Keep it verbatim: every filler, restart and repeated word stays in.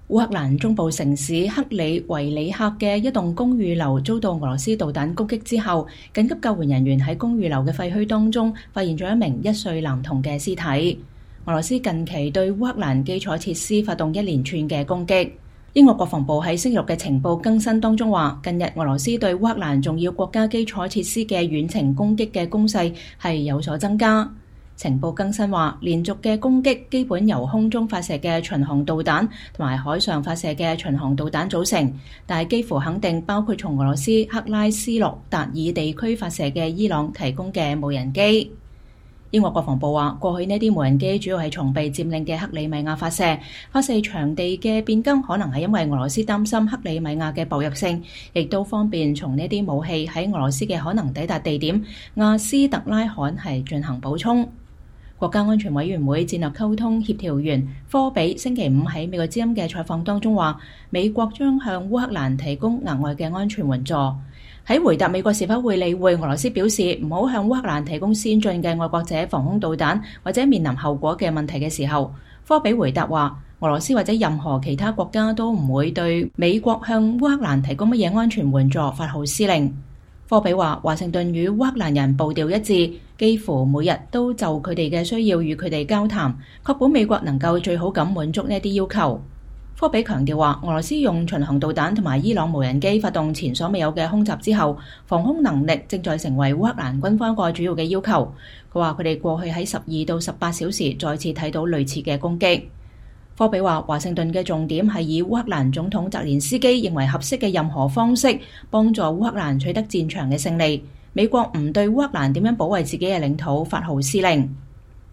烏克蘭中部城市克里維里克嘅一棟公寓樓遭到俄羅斯導彈攻擊之後，緊急救援人員喺公寓樓嘅廢墟當中發現咗一名一歲男童嘅屍體。俄羅斯近期對烏克蘭基礎設施發動一連串嘅攻擊。英國國防部喺星期六嘅情報更新當中話，近日俄羅斯對烏克蘭重要國家基礎設施嘅遠程攻擊嘅攻勢係有所增加。情報更新話，連續嘅攻擊基本由空中發射嘅巡航導彈同埋海上發射嘅巡航導彈組成，但係幾乎肯定包括從俄羅斯克拉斯諾達爾地區發射嘅伊朗提供嘅無人機。英國國防部話，過去呢啲無人機主要係從被佔領嘅克里米亞發射，發射場地嘅變更可能係因為俄羅斯擔心克里米亞嘅薄弱性，亦都方便從呢啲武器喺俄羅斯嘅可能抵達地點亞斯特拉罕係進行補充。國家安全委員會戰略溝通協調員科比星期五喺美國之音嘅採訪當中話，美國將向烏克蘭提供額外嘅安全援助。喺回答美國是否會理會俄羅斯表示唔好向烏克蘭提供先進嘅愛國者防空導彈或者面臨後果嘅問題嘅時候，科比回答話，俄羅斯或者任何其他國家都唔會對美國向烏克蘭提供乜嘢安全援助發號施令。科比話，華盛頓與烏克蘭人步調一致，幾乎每日都就佢哋嘅需要與佢哋交談，確保美國能夠最好咁滿足呢啲要求。科比強調話，俄羅斯用巡航導彈同埋伊朗無人機發動前所未有嘅空襲之後，防空能力正在成為烏克蘭軍方一個主要嘅要求。佢話佢哋過去喺十二到十八小時再次睇到類似嘅攻擊。科比話，華盛頓嘅重點係以烏克蘭總統澤連斯基認為合適嘅任何方式幫助烏克蘭取得戰場嘅勝利。美國唔對烏克蘭點樣保衛自己嘅領土發號施令。